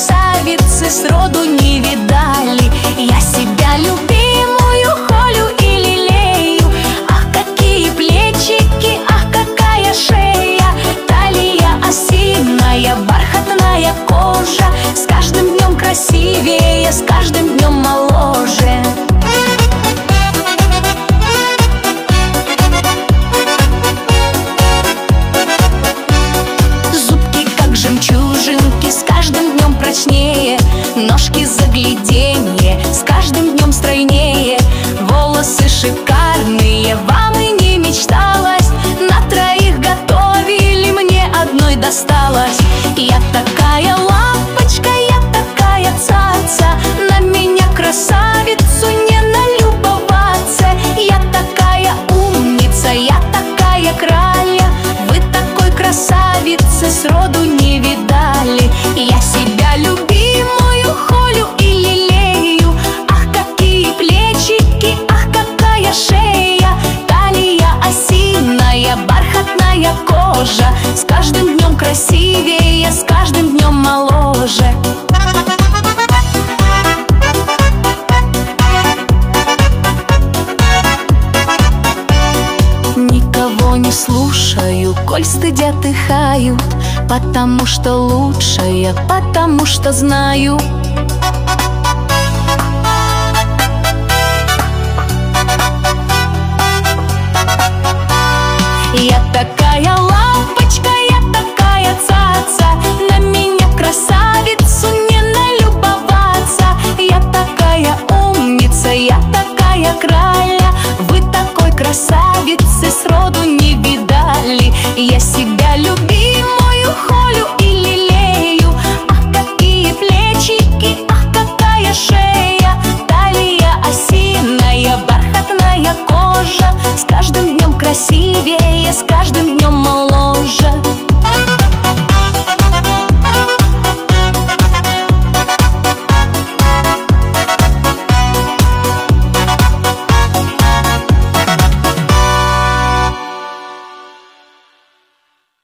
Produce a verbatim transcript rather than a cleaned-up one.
красавицы сроду не видали. Я себя любимую холю и лелею. Ах, какие плечики, ах, какая шея, талия осиная, бархатная кожа. С каждым днем красивее, с каждым днем моложе. Зубки как жемчужинки, с каждым днем прочнее. Ножки загляденье, с каждым днем стройнее. Волосы шикарные, вам и не мечталось. На троих готовили, мне одной досталось. Я такая лапочка, я такая цаца, на меня красавицу не налюбоваться. Я такая умница, я такая краля, вы такой красавицы сроду не видали. Я себя любимую холю и лелею. Ах, какие плечики, ах, какая шея, талия осиная, бархатная кожа. С каждым днем красивее, с каждым днем моложе. Никого не слушаю, коль стыдят и хают, потому что лучшая, потому что знаю.